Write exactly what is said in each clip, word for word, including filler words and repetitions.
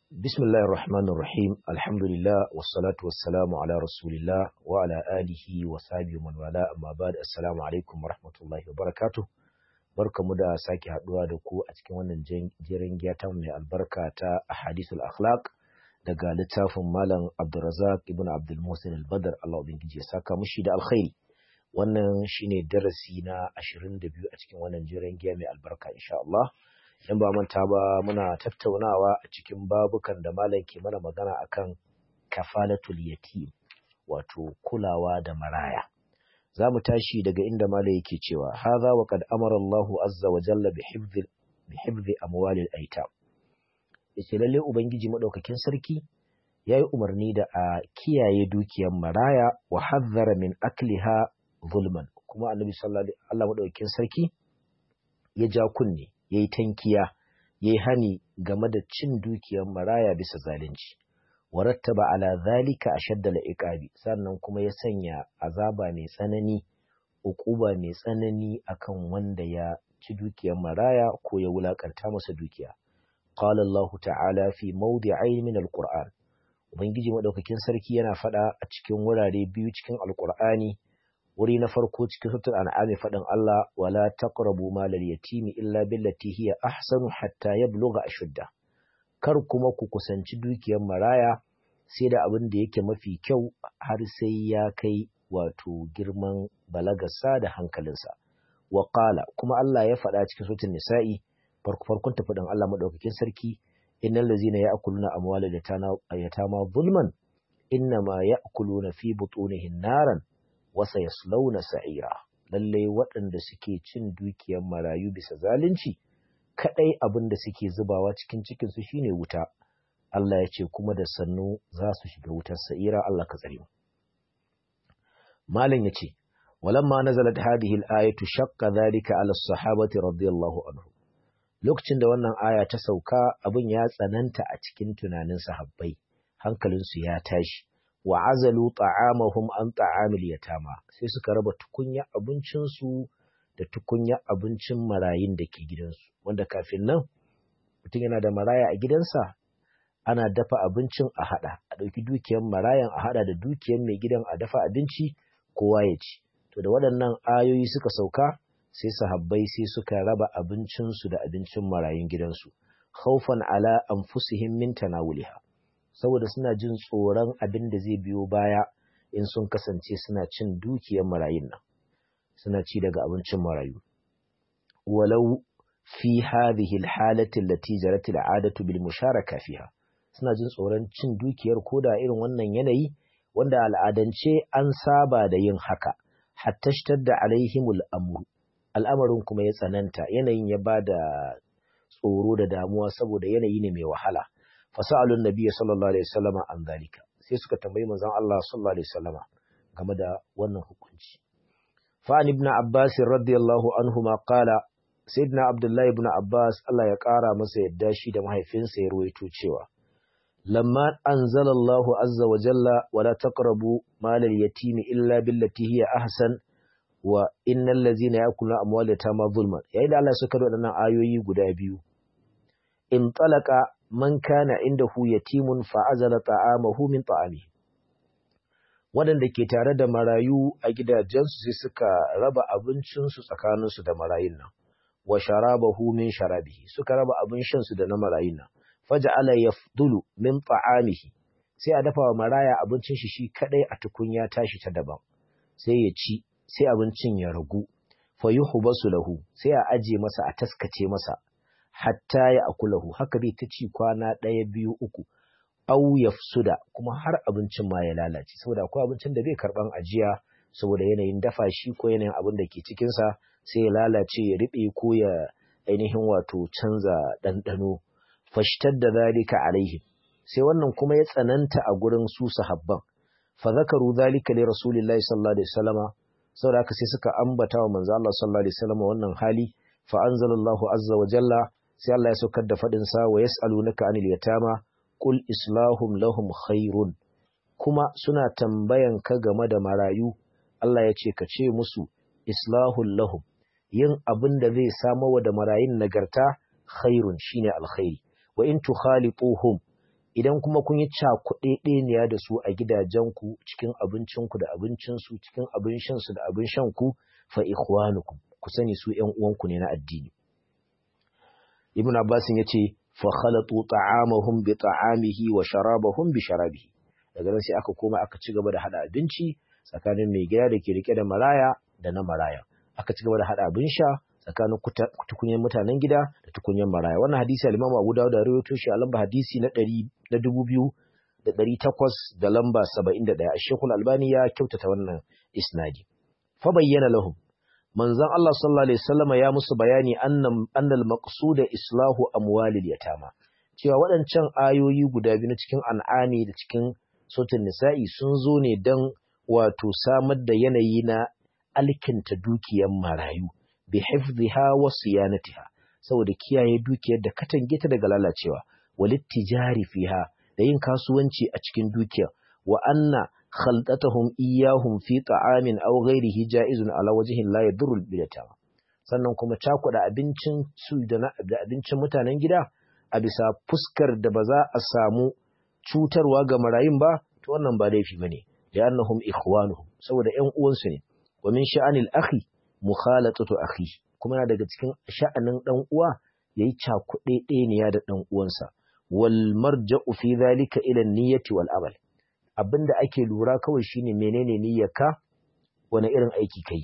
بسم الله الرحمن الرحيم الحمد لله والصلاة والسلام على رسول الله وعلى آله وصحبه ومن والاه أما بعد السلام عليكم ورحمة الله وبركاته barkamu da sake haduwa da ku a cikin wannan jerin giyata mai albarka ta ahadithul akhlaq daga littafin malam Abdulrazak ibn Abdul Muhsin al-Badr Allah ubangiji ya saka mushi da alkhairi. Wannan shine darasi na ashirin da biyu a cikin wannan jerin giya mai albarka insha Allah. In ba manta ba muna tattaunawa a cikin babukan da malam ke mana magana akan kafalatul yatim, wato kulawa da maraya. Za mu tashi daga inda malam yake cewa hadha wa qad amara Allahu azza wa jalla bi hifdhi bi hifdhi amwalil aitam. Yace lalle ubangiji madaukakin sarki yayi umarni da a kiyaye dukiyar maraya wa hazzara min akliha zulman, kuma annabi sallallahu alaihi wasallam madaukakin sarki ya ja kunne, ya yi tankiya, ya yi hani game da cin dukiyar maraya bisa zalunci. Warattaba ala zalika ashadda al-iqabi, sannan kuma ya sanya azaba mai tsanani, uquba mai tsanani akan wanda ya ci dukiyar maraya ko ya wulakanta masa dukiya. Qala Allah ta'ala fi mawdi'ain min al-Qur'an. Ubangiji madaukakin sarki yana fada a cikin wurare biyu cikin al-Qur'ani. Wuri na farko cikin suratul an'am faɗin Allah wala taqrabu malal yatimi illa billati hiya ahsanu hatta yablugha ashudda. Kar kuma ku kusanci dukiyar maraya sai da abin da yake mafi kyau har sai ya kai wato girman balagarsa da hankalinsa. Wa qala, kuma Allah ya faɗa cikin suratul nisa'i farko farkon ta faɗin Allah madaukakin sarki innal ladzina ya'kuluna amwalal yatama zulman innama ya'kuluna fi butunihim naran wasa ya slauna sa'ira. Lallai waɗanda suke cin dukiyar marayu bisa zalunci kaɗai abin da suke zubawa cikin cikinsu shine wuta. Allah ya ce kuma da sannu za su shiga wutar sa'ira. Allah ka tsare mu. Malam ya ce walamma nazalat hadhihi al-ayatu shaqqa dhalika ala as-sahabati radiyallahu anhu. Lokacin da wannan aya ta sauka abin ya tsananta a cikin tunanin sahabbai, hankalinsu ya tashi. wa azalu ta'amahum an ta'amil yatama, sai suka raba tukunya abincinsu da tukunya abincin marayin da ke gidansu, wanda kafin nan mutum yana da maraya a gidansa ana dafa abincin a hada, a ɗauki dukiyar marayan a hada da dukiyar mai gidan a dafa abinci kowa ya ci. To da waɗannan ayoyi suka sauka sai sahabbai sai suka raba abincinsu da abincin marayun gidansu khawfan ala anfusihim min tanawuliha, saboda suna jin tsoron abin da zai biyo baya in sun kasance suna cin dukiyar marayun nan, suna ci daga abincin marayu. Walau fi hadhihi alhalati allati jarat al'adatu bil musharaka fiha, suna jin tsoron cin dukiyar koda irin wannan yanayi wanda al'adance an saba da yin haka, hatta shtadda alaihimul amru, al'amarin kuma ya tsananta, yanayin ya bada tsoro da damuwa saboda yanayi ne mai wahala. Fasa'alun Nabi sallallahu alaihi wasallama an zalika, sai suka tambayi manzon Allah sallallahu alaihi wasallama game da wannan hukunci. Fa an ibn Abbas radiyallahu anhu ma qala, sayyidina Abdullah ibn Abbas Allah ya kara masa yadda shi da mahaifinsa ya ruwaito cewa lamma anzala Allah azza wa jalla wala taqrabu malal yatimi illa billati hiya ahsan wa innal ladzina yakuluna amwalal yatama zulman, yayin da Allah ya saka waɗannan ayoyi guda biyu, in talaka man kana indahu yatimun fa'azala ta'amahu min ta'ami, waɗanda ke tare da marayu a gidajensu sai suka raba abincinsu tsakaninsu da marayun nan, wa sharabahu min sharabihi, suka raba abin shansu da na marayun nan, faja'ala yafdulu min ta'amihi, sai a dafa wa maraya abincin shi shi kadai a tukunya tashi ta daban, sai ya ci, sai abincin ya ragu, fa yuhbasu lahu, sai a aje masa a taskace masa hatta ya akulahu, haka zai ta ci kwana ɗaya biyu uku, au yafsuda, kuma har abincin ma ya lalace, saboda akwai abincin da bai karban ajiya saboda yanayin dafa shi ko yanayin abin da ke cikinsa, sai ya lalace ya riɓe ko ya ainihin wato canza ɗanɗano. Fashtar da zalika alaihim, sai wannan kuma ya tsananta a gurin su sahabban. Fa zakaru zalika li rasulillahi sallallahu alaihi wasallama, saboda haka sai suka ambata wa manzo Allah sallallahu alaihi wasallama wannan hali. Fa anzalallahu azza wa jalla, sai Allah ya saukar da faɗin sa wa yas'alunaka anil yatama qul islahum lahum khairun, kuma suna tambayan ka game da marayu, Allah ya ce ka ce musu islahul lahum, yin abin da zai samo wa da marayun nagarta khairun shine alkhairi, wa in tukhalituhum idan kuma kun yi cakuɗeɗeniya da su a gidajenku cikin abincinku da abincinsu, cikin abin shansu da abin shanku, fa ikhwanukum, ku sani su ƴan uwanku ne na addini. Ibn Abbas ya ce fa khalatu ta'amahum bi ta'amihi wa sharabahum bi sharabihi. Daga nan sai aka koma aka ci gaba da hada abinci tsakanin mai gida da ke rike da maraya da na maraya. Aka ci gaba da hada abin sha tsakanin tukunyen mutanen gida da tukunyen maraya. Wannan hadisi al-Imam Abu Dawud da rawaito shi a lamba hadisi na ɗari na dubu biyu da ɗari takwas da lamba saba'in da ɗaya. Sheikh Al-Albani ya kyautata wannan isnadi. Fa bayyana lahum, manzon Allah sallallahu alaihi wasallam ya musu bayani annam annal maqsuda islahu amwalil yatama, cewa waɗancan ayoyi guda biyu na cikin An'ami da cikin Suratul Nisa'i sun zo ne dan wato samar da yanayi na alkinta dukiyar marayu bi hifdhiha wa siyanatiha, saboda kiyaye dukiyar da katange ta daga lalacewa, walittijari fiha, da yin kasuwanci a cikin dukiya, wa anna khaltatahum iyyahum fi ta'amin aw ghayrihi ja'izun ala wajhin la yadurru al-bidata. Sannan kuma cakuɗa abincin su da abincin mutanen gida a bisa fuskar da ba za a samu cutarwa ga marayun ba, to wannan ba laifi bane, li'annahum ikhwanuhum, saboda ƴan uwansu ne. Wa min sha'anil akhi mukhalatatu akhi, kuma yana daga cikin sha'anin dan uwa yayi cakuɗeɗeniya da dan uwansa. Wal marja'u fi dhalika ila an-niyyati wal amal, abinda ake lura kawai shine menene niyyarka, wani irin aiki kai.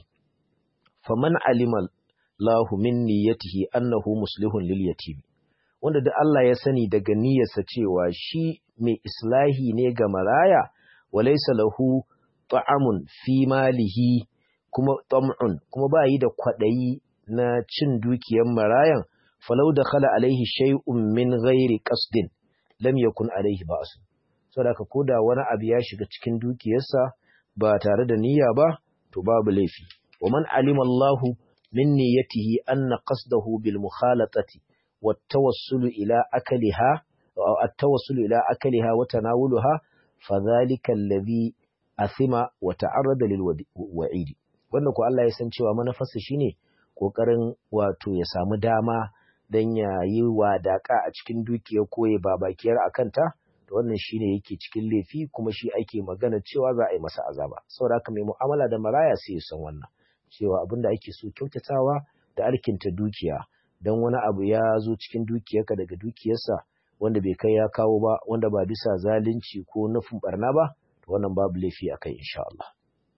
Faman alima Allahu min niyyatihi annahu muslihun lil yatim, wanda da Allah ya sani daga niyyarsa cewa shi mai islahi ne ga maraya, walaysa lahu ta'amun fi malihi, kuma tam'un, kuma ba yi da kwadayi na cin dukiyar marayan, falau dakhala alaihi shay'un min ghairi qasdin lam yakun alaihi ba'sun. Saboda haka koda wani abu ya shiga cikin dukiyarsa ba tare da niyya ba, to babu laifi. Wa man alima Allahu min niyyatihi anna qasdahu bil mukhalatati wat tawassulu ila akaliha at tawassulu ila akaliha wa tanawuluha fadhalika alladhi athima wa ta'arrada lil wa'id. Wannan ko Allah ya san cewa manufarsa shine kokarin wato ya samu dama dan ya yi wadaka a cikin dukiyar ko ya babakiyar akanta, to wannan shine yake cikin laifi, kuma shi ake magana cewa za a yi masa azaba. Saboda haka mai mu'amala da maraya sai ya san wannan, cewa abinda ake so kyautatawa da alkinta dukiya. Dan wani abu ya zo cikin dukiyarka daga dukiyarsa wanda bai kai ya kawo ba, wanda ba bisa zalunci ko nufin barna ba, to wannan babu laifi akai insha Allah.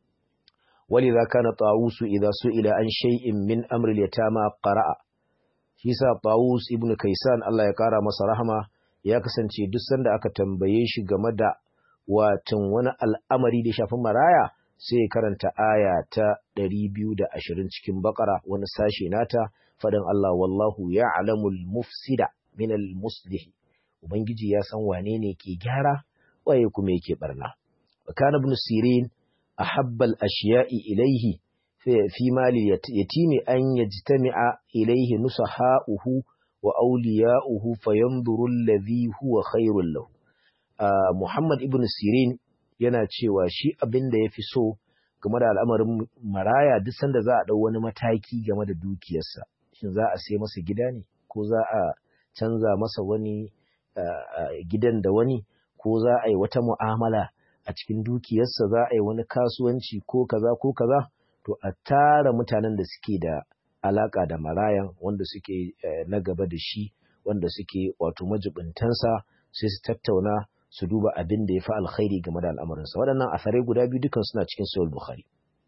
ولذا كان طاووس إذا سئل عن شيء من أمر اليتامى قرأ. shi sa Tawus ibn Kaysan, Allah ya kara masa rahama, ya kasance duk sanda aka tambaye shi game da watan wani al'amari da shafin maraya, sai ya karanta aya ta ɗari biyu da ashirin cikin Baqara, wani sashe nata, fadin Allah, wallahu ya'lamul mufsida minal muslih, ubangiji ya san wane ne ke gyara waye kuma yake barna. Kana ibn Sirin ahabbal ashiya'i ilayhi fi mali yatimi an yajtami'a ilayhi nusaha'uhu wa awliya'uhu fayanzuru alladhi huwa khairul lahu. Muhammad ibn Sirin yana cewa shi abinda yafi so game da al'amarin maraya, duk sanda za a dau wani mataki game da dukiyarsa, shin za a sai masa gida ne, ko za a canza masa wani gidan da wani, ko za a yi wata mu'amala a cikin dukiyarsa, za a yi wani kasuwanci ko kaza ko kaza, to a tara mutanen da suke da alaka da marayan, wanda suke na gaba da shi, wanda suke wato majibintansa, sai su tattauna su duba abin da ya fi alkhairi game da al'amarinsa. Waɗannan asarai guda biyu dukan suna cikin Sahih Bukhari.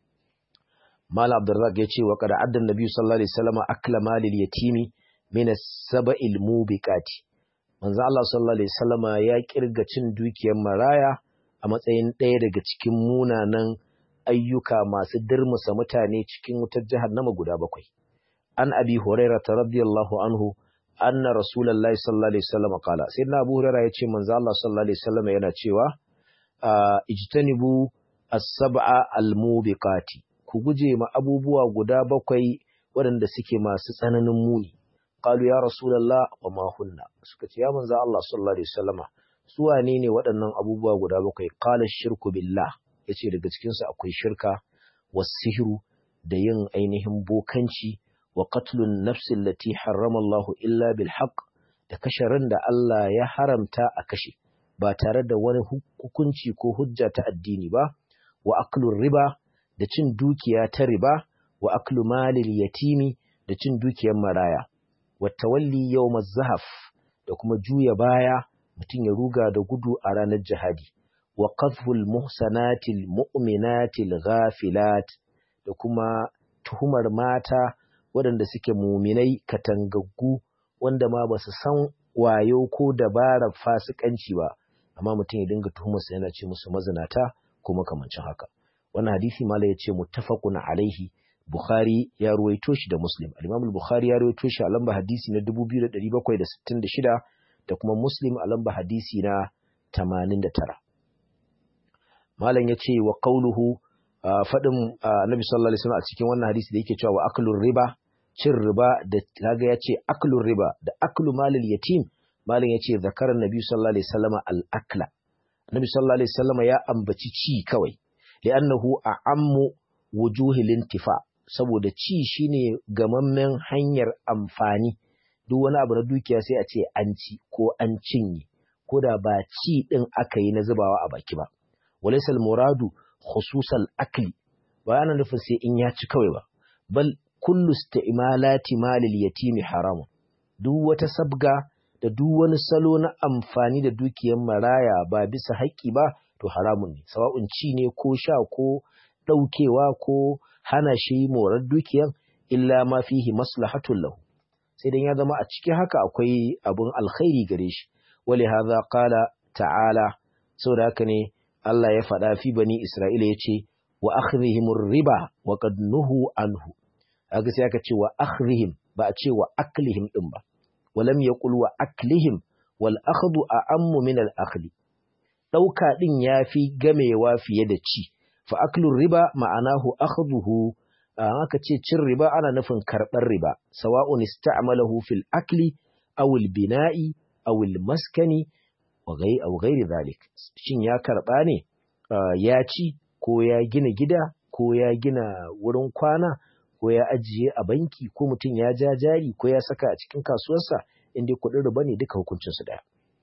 Mala Abdurrazzaq ya ce wa qad adda Nabi sallallahu alaihi wasallam akla malil yatimi min as-sab'il mubiqati. Manzo Allah sallallahu alaihi wasallam ya kirga cin dukiyar maraya a matsayin ɗaya daga cikin munanan ayyuka masu dirmusa mutane cikin wutar jahannama guda bakwai. An Abi Hurairah radiyallahu anhu anna Rasulullahi sallallahu alaihi wasallam qala, sayyidina Abu Hurairah yace manzo Allah sallallahu alaihi wasallam yana cewa ijtanibu as-sab'a al-mubiqati, ku guje ma abubuwa guda bakwai waɗanda suke masu tsananin muni. Qalu ya Rasulullah wa ma hunna, suka ce ya manzo Allah sallallahu alaihi wasallama, su wane ne waɗannan abubuwa guda bakwai? Qala shirku billah, yace daga cikin su akwai shirka, was-sihru, da yin ainihin bokanci, wa qatlun nafsi allati harrama Allah illa bil haqq, da kashe ran da Allah ya haramta a kashe. ba tare da wani hukunci ko hujja ta addini ba, wa aklur riba da cin dukiya ta riba, wa aklu malil yatimi da cin dukiyar maraya, wa tawalli yawmaz zahaf da kuma juya baya mutum ya ruga da gudu a ranar jihadi, wa qadhful muhsanatil mu'minatil ghafilat da kuma tuhumar mata waɗanda suke muminai katangaggu wanda ma ba su san wayo ko dabarar fasikanci ba, amma mutum ya dinga tuhumar sa yana ce musu mazinata ko makamancin haka. Wannan hadisi mala ya ce muttafaqun alaihi, Bukhari ya ruwaito shi da Muslim. Al-Imam al-Bukhari ya ruwaito shi a lamba hadisi na dubu biyu da ɗari bakwai da sittin da shida da kuma Muslim a lamba hadisi na tamanin da tara. Malam ya ce wa qawluhu faɗin Annabi sallallahu alaihi wasallam a cikin wannan hadisi da yake cewa wa aklur riba, cin riba, da kaga ya ce aklur riba da aklu malil yatim, malam ya ce zakaran Nabi sallallahu alaihi wasallam al-akla. Annabi sallallahu alaihi wasallam ya ambaci ci kawai, li'annahu a'ammu wujuhil intifa, saboda ci shine gamammen hanyar amfani. Duk wani abu na dukiya sai a ce an ci ko an cinye, ko da ba ci din aka yi na zubawa a baki ba. Walaysa al-muradu khususal akli, ba yana nufin sai in ya ci kawai ba, bal kullu isti'malati malil yatimi haramun. Duk wata sabga da duk wani salo na amfani da dukiyar maraya ba bisa haƙƙi ba to haramun ne, sawa'un ci ne ko sha ko ɗaukewa ko hana shi morar dukiyar, illa ma fihi maslahatun lahu, sai dan ya zama a cikin haka akwai abun alkhairi gare shi. Wali hadha qala ta'ala, saboda haka ne Allah ya faɗa fi bani Isra'ila ya ce wa akhdhihimur riba wa qad nuhu anhu. Haka sai aka ce wa akhdhihim, ba a ce wa aklihim din ba. Walam yaqul wa aklihim wal akhdhu a'ammu min al akhli. Dauka din yafi gamewa fiye da ci. Fa aklur riba ma'anahu akhdhuhu, aka ce cin riba ana nufin karɓar riba, sawa'un ista'malahu fil akli aw al bina'i aw al maskani wa ghairi dhalik. Shin ya karɓa ne ya ci, ko ya gina gida, ko ya gina wurin kwana, ko ya ajiye a banki, ko mutum ya ja jari, ko ya saka a cikin kasuwarsa, inda kuɗin riba ne duka hukuncinsu ɗaya.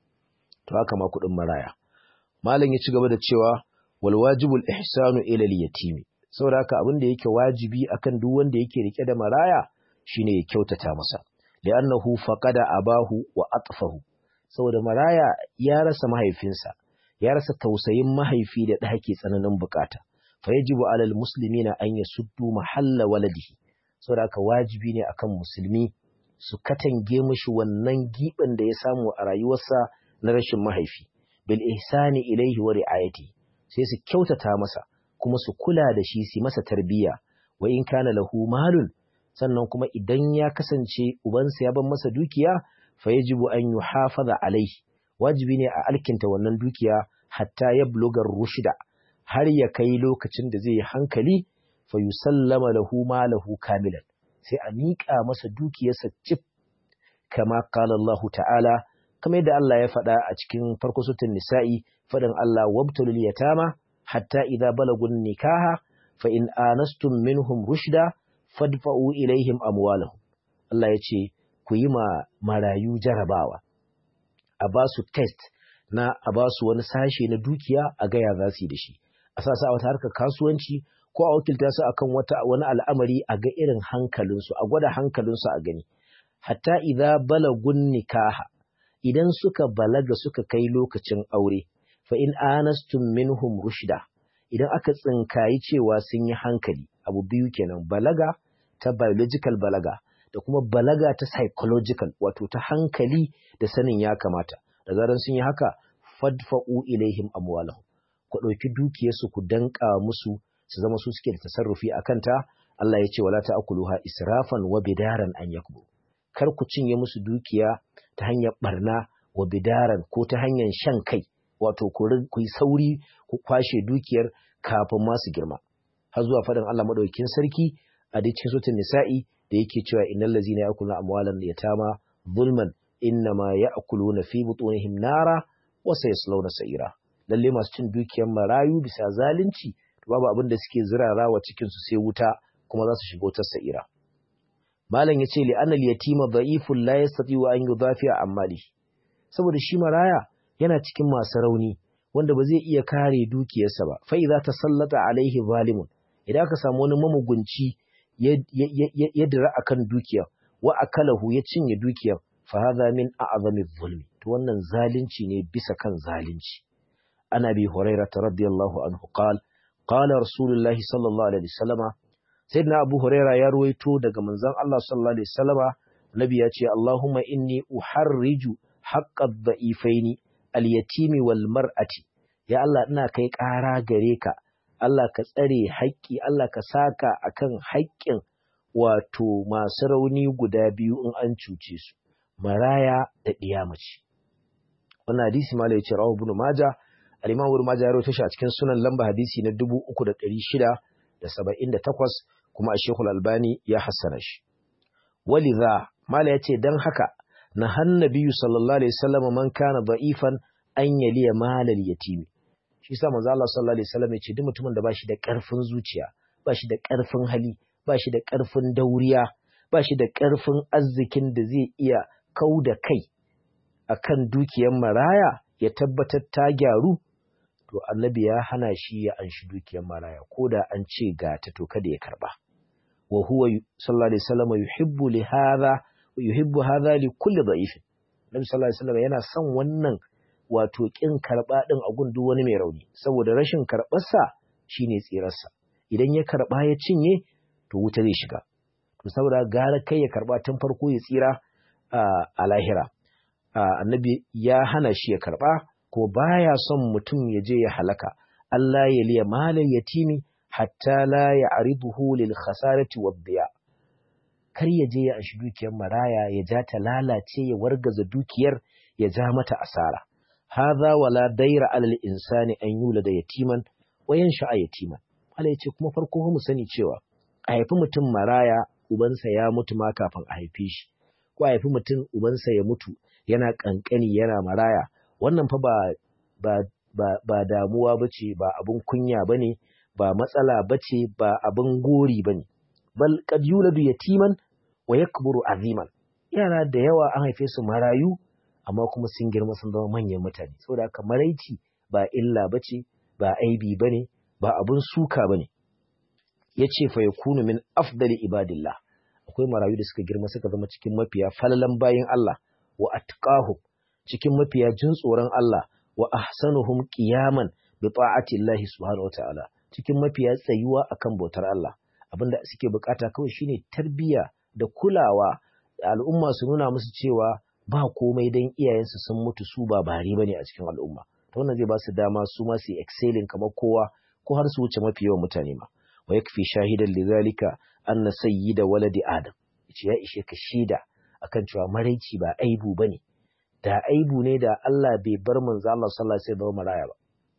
To haka ma kuɗin maraya. Malam ya ci gaba da cewa wal wajibul ihsanu ila al yatimi, saboda haka abin da yake wajibi akan duk wanda yake rike da maraya shine ya kyautata masa, li'annahu faqada abahu wa atfahu, saboda maraya ya rasa mahaifinsa, ya rasa tausayin mahaifi da ɗa ke tsananin bukata. Fa yajibu alal muslimina an yasuddu mahalla waladihi, saboda haka wajibi ne akan musulmi su katange mishi wannan giɓin da ya samu a rayuwarsa na rashin mahaifi, bil ihsani ilaihi wa ri'ayati, sai su kyautata masa kuma su kula da shi, su masa tarbiyya. Wa in kana lahu malun, sannan kuma idan ya kasance ubansa ya bar masa dukiya, fa yajibu an yuhafaza alaihi, wajibi ne a alkinta wannan dukiya hatta yabluga rushda, har ya kai lokacin da zai yi hankali, fa yusallama lahu malahu kamilan, sai a miƙa masa dukiyarsa cif, kama qala Allah ta'ala, kamar yadda Allah ya faɗa a cikin farko suratul nisa'i, faɗin Allah wabtalul yatama hatta idza balagun nikaha fa in anastum minhum rushda fadfa'u ilaihim amwalahum. Allah ya ce ku yi ma marayu jarabawa, a ba su test na a ba su wani sashe na dukiya a gaya za su yi da shi, a sa su a wata harkar kasuwanci ko a wakilta su akan wata wani al'amari a ga irin hankalinsu, a gwada hankalinsu a gani. Hatta idza balagun nikaha, idan suka balaga suka kai lokacin aure, fa in anastum minhum rushda, idan aka tsinkayi cewa sun yi hankali, abu biyu kenan, balaga ta biological balaga da kuma balaga ta psychological, wato ta hankali da sanin ya kamata. Da zaran sun yi haka, fadfa'u ilaihim amwalahum, ku ɗauki dukiyarsu ku danka musu, su zama su suke da tasarrufi a kanta. Allah ya ce wala ta'kuluha israfan wa bidaran an yakbu, kar ku cinye musu dukiya ta hanyar barna, wa bidaran ko ta hanyar shan kai, wato ku yi sauri ku kwashe dukiyar kafin masu girma, har zuwa faɗin Allah madaukakin sarki a cikin suratul nisa'i da yake cewa innal ladzina ya'kuluna amwalan yatama zulman innama ya'kuluna fi butunihim nara wa sayaslawna sa'ira. Lalle masu cin dukiyar marayu bisa zalunci, babu abin da suke zirarawa cikin su sai wuta, kuma za su shiga wutar sa'ira. Malam yace li anal yatima dha'ifun la yastati'u an yudafi'a an malihi, saboda shi maraya yana cikin masu rauni wanda ba zai iya kare dukiyarsa ba fa idza tasallata alaihi zalimun idan aka samu wani mamugunci ya dira akan dukiya wa akalahu ya cinye dukiyar fa hadha min a'zami zulmi to wannan zalunci ne bisa kan zalunci. Ana bi hurairah radiyallahu anhu qala qala rasulullahi sallallahu alaihi wasallama sayyidina abu hurairah ya ruwaito daga manzon Allah sallallahu alaihi wasallama nabi ya ce Allahumma inni uharriju haqqad da'ifaini al-yatimi wal mar'ati ya Allah ina kai ƙara gare ka Allah ka tsare haƙƙi Allah ka saka akan haƙƙin wato masu rauni guda biyu in an cuce su maraya da ɗiya mace. Wannan hadisi malai ce rawahu ibn majah al-imam ibn majah ya rawaito shi a cikin sunan lamba hadisi na dubu uku da ɗari shida da saba'in da takwas kuma Sheikh al-Albani ya hassana shi. Walidha malai ya ce dan haka na hannabiyu sallallahu alaihi wasallam man kana da'ifan an yaliya malal yatimi shi yasa manzo Allah sallallahu alaihi wasallam ya ce duk mutumin da bashi da ƙarfin zuciya bashi da ƙarfin hali bashi da ƙarfin dauriya bashi da ƙarfin arzikin da zai iya kauda kai akan dukiyar maraya ya tabbatar ta gyaru to annabi ya hana shi ya anshi dukiyar maraya koda an ce ga ta to kada ya karba wa huwa sallallahu alaihi wasallam yuhibbu li hadha yuhibbu hadha li kulli da'if nabi sallallahu alaihi wasallam yana son wannan wato kin karba din a gundu wani mai rauni saboda rashin karbar sa shine tsirarsa idan ya karba ya cinye to wuta zai shiga to saboda gara kai ya karba tun farko ya tsira a lahira annabi ya hana shi ya karba ko baya son mutum ya je ya halaka Allah ya liya malal yatimi hatta la ya'riduhu lil khasarati wad diya kar ya je ya ashi dukiyar maraya ya ja ta lalace ya wargaza dukiyar ya ja mata asara hadha wala daira alal insani an yulada yatiman wa yansha yatiman Allah ya ce kuma farko mu sani cewa a haifi mutum maraya ubansa ya mutu ma kafin a haife shi ko a haifi mutum ubansa ya mutu yana kankani yana maraya wannan fa ba ba ba, ba damuwa bace ba abun kunya bane ba matsala bace ba abun gori bane bal qad yuladu yatiman wa yakburu aziman yara da yawa an haife su marayu amma kuma sun girma sun zama manyan mutane saboda haka maraici ba illa bace ba aibi bane ba abun suka bane yace fa yakunu min afdali ibadillah akwai marayu da suka girma suka zama cikin mafiya falalan bayin Allah wa atqahum cikin mafiya jin tsoron Allah wa ahsanuhum qiyaman bi ta'ati Allah subhanahu wataala cikin mafiya tsayuwa akan bautar Allah abinda suke bukata kawai shine tarbiya da kulawa da al'umma su nuna musu cewa ba komai dan iyayensu sun mutu su ba bari bane a cikin al'umma to wannan zai ba su dama su ma su excelling kamar kowa ko har su wuce mafi yawan mutane ma wa yakfi shahidan lidhalika anna sayyida waladi adam yace ya ishe ka shida akan cewa maraici ba aibu bane da aibu ne da Allah bai bar manzo Allah sallallahu alaihi wasallam maraya ba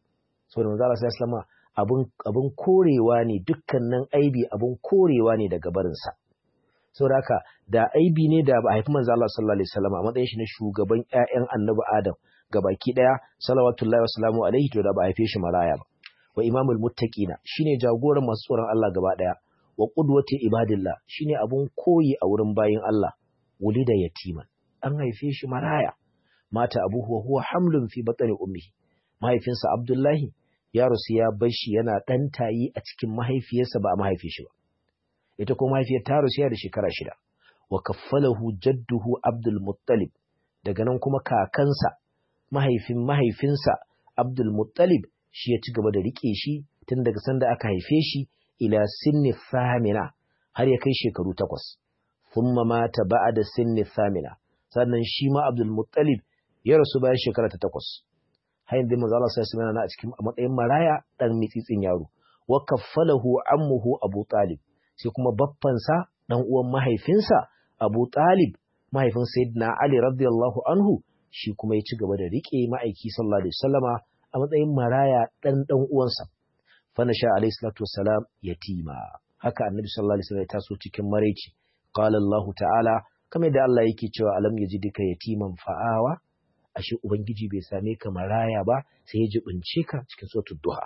so da manzo Allah sallallahu alaihi wasallam abun abun korewa ne dukkanin aibi abun korewa ne daga barin sa saboda haka da aibi ne da ba haifi manzo Allah sallallahu alaihi wasallam a matsayin shi na shugaban ƴaƴan annabi Adam gabaki daya salawatullahi wa salamu alaihi to da ba haife shi maraya ba wa imamul muttaqina shine jagoran masu tsoron Allah gaba daya wa qudwati ibadillah shine abun koyi a wurin bayin Allah wulida yatiman an haife shi maraya mata abuhu wa huwa hamlun fi batni ummihi mahaifinsa Abdullahi ya rusu ya bar shi yana dan tayi a cikin mahaifiyarsa ba a mahaife shi ba ita ko mahaifiyar ta rusu ya da shekara shida wa kaffalahu jadduhu Abdul Muttalib daga nan kuma kakansa mahaifin mahaifinsa Abdul Muttalib shi ya ci gaba da rike shi tun daga sanda aka haife shi ila sinni thamina har ya kai shekaru takwas thumma mata ba'da sinni thamina sannan shi ma Abdul Muttalib ya rasu bayan shekara ta takwas har yanzu manzo Allah sallallahu alaihi wasallam na a cikin matsayin maraya dan mitsitsin yaro wa kaffalahu ammuhu Abu Talib sai kuma baffansa dan uwan mahaifinsa Abu Talib mahaifin Sayyidina Ali radiyallahu anhu shi kuma ya ci gaba da rike ma'aiki sallallahu alaihi wasallama a matsayin maraya dan dan uwansa fa nasha alaihi salatu wassalam yatima haka annabi sallallahu alaihi wasallam ya taso cikin maraici qala Allah ta'ala kamar da Allah yake cewa alam yajidika yatiman fa'awa ashe ubangiji bai same ka maraya ba sai ya jibince ka cikin suratul duha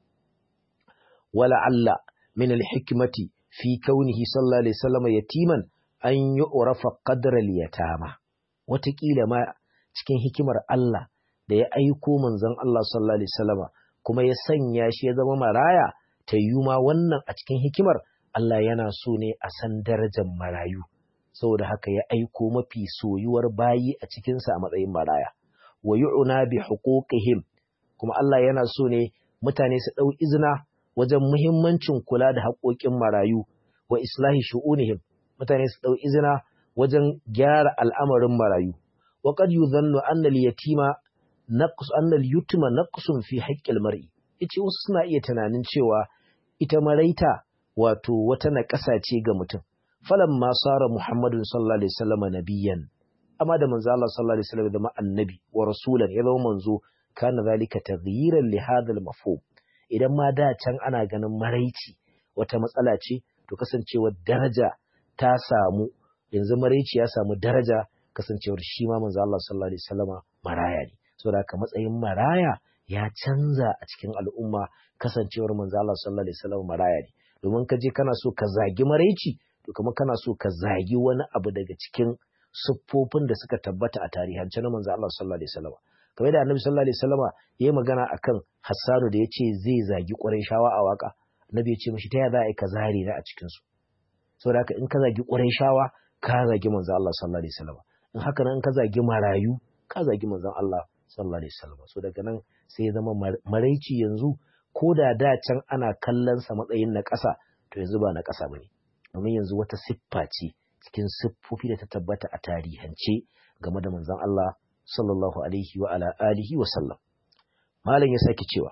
wala alla min al-hikmati fi kaunihi sallallahu alaihi wasallam yatiman an yu'rafa qadra al-yatama wataƙila ma cikin hikimar Allah da ya aiko manzon Allah sallallahu alaihi wasallama kuma ya sanya shi ya zama maraya, ta yi ma wannan a cikin hikimar Allah yana so ne a san darajar marayu, saboda haka ya aiko mafi soyuwar bayi a cikinsa a matsayin maraya. Wa yu'na bi huquqihim, kuma Allah yana so ne mutane su ɗau izina wajen muhimmancin kula da haƙoƙin marayu, wa islahi shu'unihim, mutane su ɗau izina wajen gyara al'amarin marayu. Wa qad yuzannu anna al-yatima naqs anna al-yutma naqsun fi haqqil mar'i. Yace wasu suna iya tunanin cewa ita maraita wato wata naƙasa ce ga mutum. Falamma sara Muhammadun sallallahu alaihi wasallam nabiyyan, amma da manzo Allah sallallahu alaihi wasallam da annabi wa rasulan ya zama manzo, kana zalika taghyiran li hadha al-mafhum. Idan ma da can ana ganin maraici wata matsala ce, to kasancewar daraja ta samu, yanzu maraici ya samu daraja kasancewar shi ma manzo Allah sallallahu alaihi wasallama maraya ne. Saboda haka matsayin maraya ya canza a cikin al'umma kasancewar manzo Allah sallallahu alaihi wasallama maraya ne. Domin ka je kana so ka zagi maraici, to kuma kana so ka zagi wani abu daga cikin siffofin da suka tabbata a tarihance na manzo Allah sallallahu alaihi wasallama. Kamar da Annabi sallallahu alaihi wasallama yayi magana akan Hassanu da yace zai zagi Qurayshawa a waka. Annabi ya ce mishi ta ya za a yi ka zare ni a cikin su. Saboda haka in ka zagi Qurayshawa ka zagi manzo Allah sallallahu alaihi wasallama. In haka nan in ka zagi marayu ka zagi manzon Allah sallallahu alaihi wasallama. So daga nan sai ya zama maraici yanzu, ko da da can ana kallon sa matsayin na ƙasa, to yanzu ba na ƙasa bane. Domin yanzu wata siffa ce cikin siffofi da ta tabbata a tarihance game da manzon Allah sallallahu alaihi wa ala alihi wa sallam. Malam ya sake cewa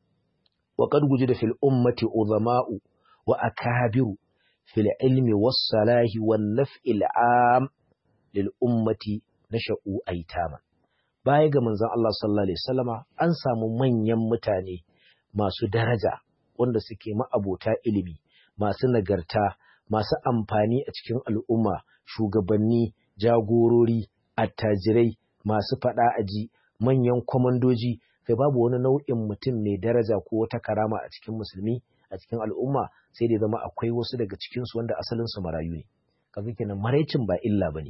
wa qad wujida fil ummati uzama'u wa akabiru fil ilmi was salahi wan naf'il 'am lil ummati nasha'u aitama. Baya ga manzon Allah sallallahu alaihi wasallama an samu manyan mutane masu daraja wanda suke ma'abota ilimi, masu nagarta, masu amfani a cikin al'umma, shugabanni, jagorori, attajirai, masu faɗa aji, manyan kwamandoji. Kai babu wani nau'in mutum mai daraja ko wata karama a cikin musulmi, a cikin al'umma, sai dai zama akwai wasu daga cikinsu wanda asalinsu marayu ne. Kaga kenan maraicin ba illa bane.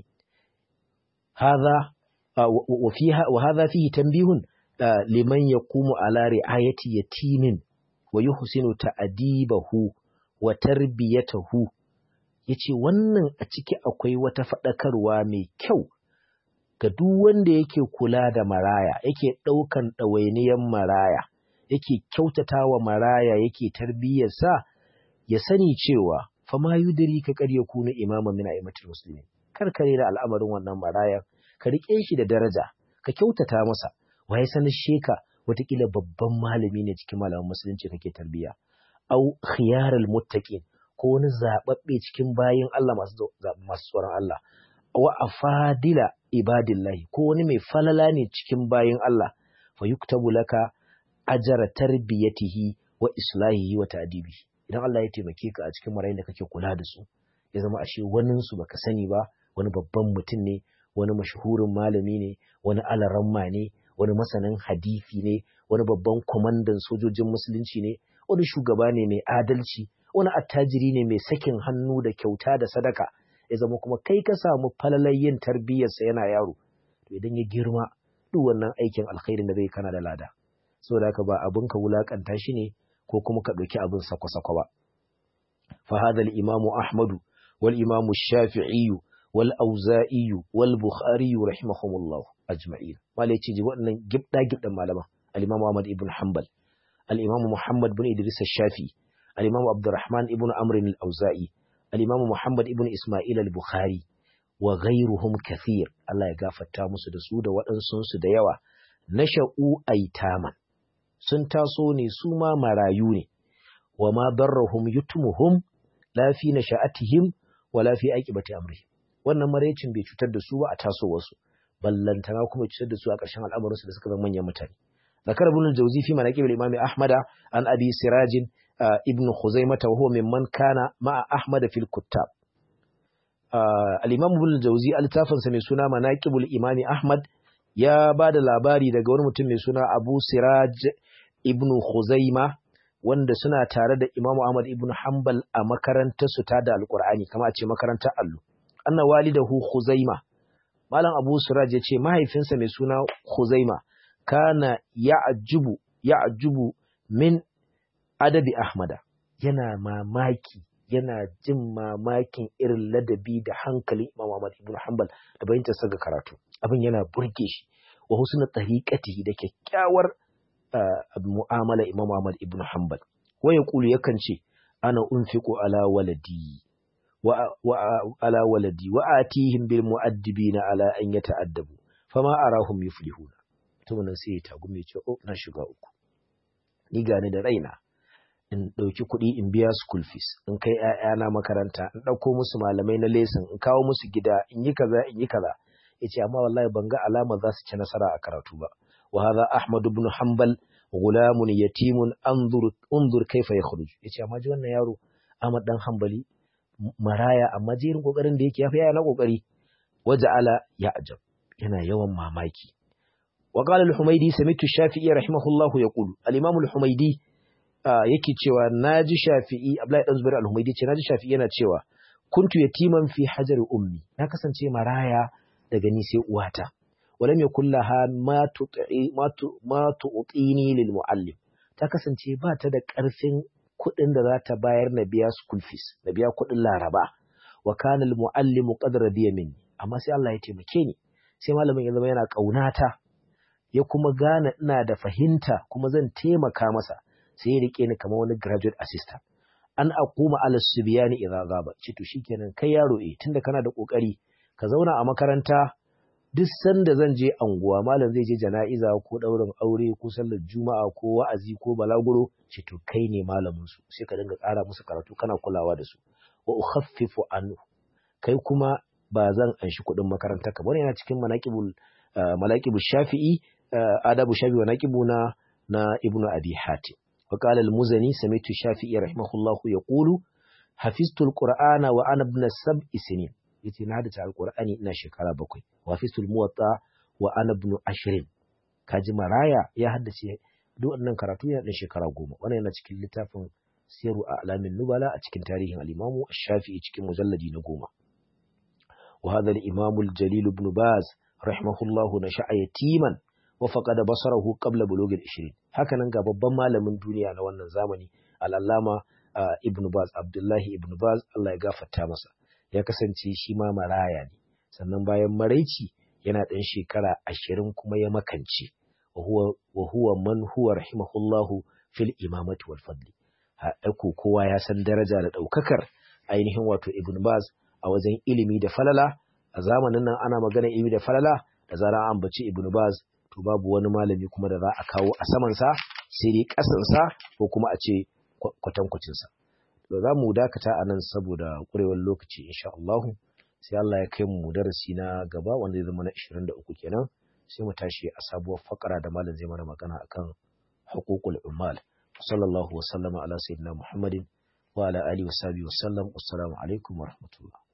Hadha wa fiha wa hadha fihi tanbihun liman yaqumu ala ri'ayati yatimin wa yuhsinu ta'dibahu wa tarbiyatahu. Yace wannan a ciki akwai wata faɗakarwa mai kyau ga duk wanda yake kula da maraya, yake ɗaukan ɗawainiyar maraya, yake kyautata wa maraya, yake tarbiyyarsa, ya sani cewa fa ma yudri ka kar yakunu imaman min a'immatil muslimin. Kar kare da al'amarin wannan maraya, ka rike shi da daraja, ka kyautata masa. Waye sanin sheka watakila babban malami ne cikin malaman musulunci kake tarbiyya, au khiyarul muttaqin, ko wani zababbe cikin bayin Allah masu masu tsoron Allah, wa afadila ibadillahi, ko wani mai falala ne cikin bayin Allah, fa yuktabu laka ajra tarbiyatihi wa islahihi wa ta'dibihi. Idan Allah ya taimake ka a cikin marayun da kake kula da su, ya zama ashe wanin su baka sani ba, wani babban mutum ne, wani mashahurin malami ne, wani alaramma ne, wani masanin hadisi ne, wani babban kwamandan sojojin musulunci ne, wani shugaba ne mai adalci, wani attajiri ne mai sakin hannu da kyauta da sadaka, ya zama kuma kai ka samu falalar yin tarbiyyarsa yana yaro, to idan ya girma duk wannan aikin alkhairin da zai kana da lada. Saboda haka ba abin ka wulakanta shi ne ko kuma ka ɗauki abin sako-sako ba. Fa hadha al-imamu Ahmadu wal imamu Shafi'i wal Auza'i wal Bukhari rahimahumullah ajma'in. Malai ce ji waɗannan gibda gibdan malama, al-Imam Ahmad ibn Hanbal, al-Imam Muhammad ibn Idris al-Shafi'i, al-Imam Abdurrahman ibn Amr al-Auza'i, al-Imam Muhammad ibn Isma'il al-Bukhari wa ghayruhum kathir. Allah ya gafarta musu da su da waɗansu su da yawa. Nasha'u aitaman, sun taso ne su ma marayu ne. Wa ma darrahum yutmuhum la fi nasha'atihim wa la fi aqibati amri. Wannan maraicin bai cutar da su ba a tasowarsu, ballantana kuma cutar da su a ƙarshen al'amuransu da suka zama manyan mutane. Zakar ibn al-Jawzi fi manaqib al-Imam Ahmad an Abi Siraj ibn Khuzaimah wa huwa mimman kana ma'a Ahmad fil Kuttab. Al-Imam ibn al-Jawzi al-tafan sa mai suna Manaqibul Imam Ahmad ya bada labari daga wani mutum mai suna Abu Siraj ibn Khuzaimah wanda suna tare da Imam Ahmad ibn Hanbal a makarantar su ta da Al-Qur'ani, kama a ce makarantar allo. Anna walidahu Khuzaimah, Malam Abu Siraj ya ce mahaifinsa mai suna Khuzaimah kana ya'jubu ya'jubu min adabi ahmada, yana mamaki yana jin mamakin irin ladabi da hankali Imam Ahmad ibn Hanbal da bayyanta saga karatu. Abin yana burge shi wa husna tariqatihi da kyakkyawar mu'amala Imam Ahmad ibn Hanbal. Wa yaqulu yakan ce ana unfiqu ala waladi wa wa ala waladi wa atihim bil mu'addibina ala an yata'addabu fama arahum yuflihuna. Mutumin sai ya tagume ce oh na shiga uku, ni gani da raina in ɗauki kuɗi in biya school fees, in kai ‘ya'yana makaranta, in ɗauko musu malamai na lesson, in kawo musu gida, in yi kaza, in yi kaza. Ya ce, amma wallahi ban ga alama za su ci nasara a karatu ba. Wa hadha Ahmad ibn Hanbal gulamun yatimun anzur unzur kaifa yakhruj. Ya ce, amma ji wannan yaro Ahmad dan Hanbali maraya, amma jerin kokarin da yake yafi yana kokari. Waja'ala ya'jab, yana yawan mamaki. Wa qala al-Humaydi sami'tu Shafi'i rahimahullahu yaqulu. Al-Imam al-Humaydi yake cewa naji Shafi'i, Abdullahi dan Zubair al-Humaydi ce naji Shafi'i yana cewa kuntu yatiman fi hajar ummi, na kasance maraya daga ni sai uwata. Walam yakul laha ma tu'i ma tu'tini lil muallim, ta kasance ba ta da karfin kuɗin da za ta bayar na biya school fees, na biya kuɗin Laraba. Wa kana al muallimu qad radiya minni, amma sai Allah ya taimake ni, sai malamin ya zama yana kaunata, ya kuma gane ina da fahimta kuma zan taimaka masa, sai ya rike ni kamar wani graduate assistant. An aquma ala subyani idza gaba, ce to shikenan kai yaro eh tunda kana da kokari ka zauna a makaranta, duk sanda zan je anguwa malam zai je jana'iza ko daurin aure ko sallar juma'a ko wa'azi ko balaguro, ce to kai ne malamin su, sai ka dinga ƙara musu karatu kana kulawa da su. Wa ukhaffifu anhu, kai kuma ba zan anshi kuɗin makaranta ka. Wannan yana cikin manaqibul manaqibul Shafi'i, adabu Shafi'i wa naqibuna na Ibnu Abi Hatim. وقال المزني سمعت الشافعي رحمه الله يقول حفظت القرآن وأنا ابن سبع سنين، yace na hadace alqur'ani ina shekara bakwai. Wa hafiztul muwatta wa ana ibn ashrin, kaji maraya ya haddace duk wannan karatu yana da shekara goma. Wannan yana cikin littafin Siyaru A'lamin Nubala a cikin tarihin al-Imam Ash-Shafi'i cikin mujalladi na goma. Wa hadha al-Imam al-Jalil ibn Baz rahimahullahu nasha'a yatiman wa faqada basarahu qabla bulugh al-ishrin. Hakanan ga babban malamin duniya na wannan zamani al-Allama Ibn Baz, Abdullahi Ibn Baz, Allah ya gafarta masa, ya kasance shi ma maraya ne, sannan bayan maraici yana ɗan shekara ashirin kuma ya makance. wa huwa wa huwa man huwa rahimahullahu fil imamati wal fadli. Haɗako kowa ya san daraja da ɗaukakar ainihin wato Ibn Baz a wajen ilimi da falala. A zamanin nan ana magana ilimi da falala, da zarar an ambaci Ibn Baz to babu wani malami kuma da za a kawo a samansa, sai dai ƙasansa ko kuma a ce kwatankwacinsa. Da za mu dakata a nan saboda ƙurewar lokaci insha Allah, sai Allah ya kai mu darasi na gaba wanda zai zama na ashirin da uku kenan, sai mu tashi a sabuwar fakara da malam zai mana magana akan huququl ummal. Sallallahu wa sallama ala sayyidina Muhammadin wa ala alihi wa sahbihi wa sallam. Assalamu alaikum wa rahmatullah.